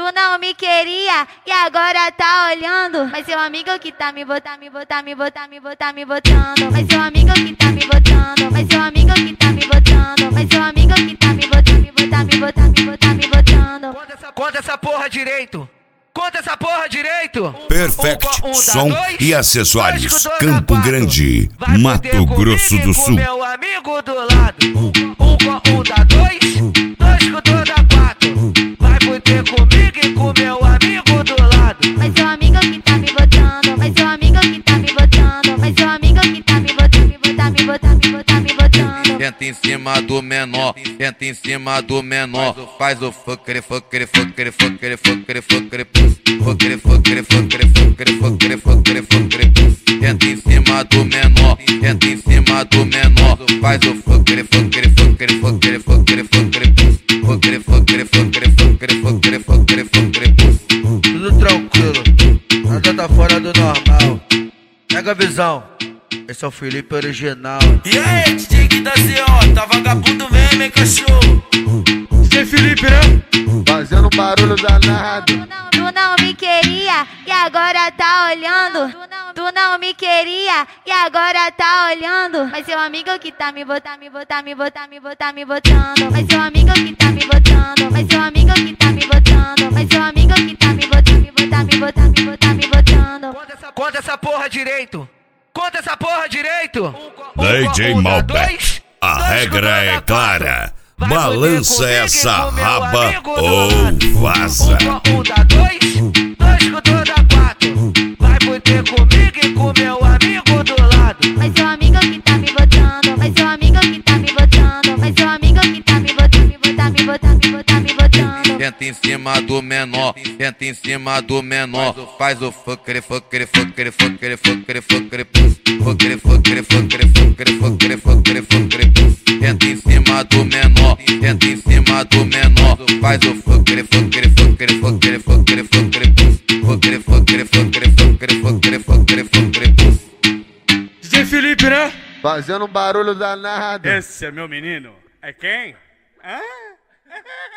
Tu não me queria e agora tá olhando. Mas seu amigo que tá me botando. Mas seu amigo que tá me botando. Mas seu amigo que tá me botando. Mas seu amigo que tá me botando. Conta essa porra direito. Conta essa porra direito. Perfect Som e Acessórios, Campo Grande, Mato Grosso do Sul. Meu amigo do lado. Um com um dá dois, dois com dois dá quatro. Vai poder comigo e com meu amigo do lado. Mas seu amigo que tá me botando. Mas seu amigo que tá me botando. Mas seu amigo que tá me botando. Entra em cima do menor, entra em cima do menor. Faz o fuckere, fuckere, fuckere, fuckere, fuckere, fuckere, fuckere, fuckere, fuckere, fuckere, fuckere, fuckere, fuckere. Entra em cima do menor, entra em cima do menor. Faz o fuckere, fuckere, fuckere, fuckere, fuckere, fuckere, fuckere, fuckere, fuckere, fuckere, fuckere, fuckere, fuckere. Tudo tranquilo, nada tá fora do normal. Pega a visão. Esse é o Felipe original. E aí, DJ que tá CO, tá vagabundo mesmo, hein, cachorro? DJ Felipe, né? Fazendo barulho danado. Tu não me queria e agora tá olhando. Tu não me queria e agora tá olhando. Mas seu amigo que tá me botando. Mas seu amigo que tá me botando. Mas seu amigo que tá me botando. Mas seu amigo que tá me botando. Conta essa porra direito. Conta essa porra direito. DJ Malbec, a regra é clara. Balança essa raba ou vaza. Um dá dois, dois com dois dá quatro. Vai poder comigo e com meu amigo do lado. Mas seu amigo que tá me botando. Mas seu amigo que tá me botando. Mas seu amigo que tá me botando. Entra em cima do menor, entra em cima do menor. Faz o fuckere, fuckere, fuckere, fuckere, fuckere, fuckere, fuckere, fuckere, fuckere, fuckere, fuckere, fuckere, fuckere. Entra em cima do menor, entra em cima do menor. Faz o fuckere, fuckere, fuckere, fuckere, fuckere, fuckere, fuckere, fuckere, fuckere, fuckere, fuckere, fuckere, fuckere. DJ Felipe, né? Fazendo barulho danado. Esse é meu menino. É quem? Hã?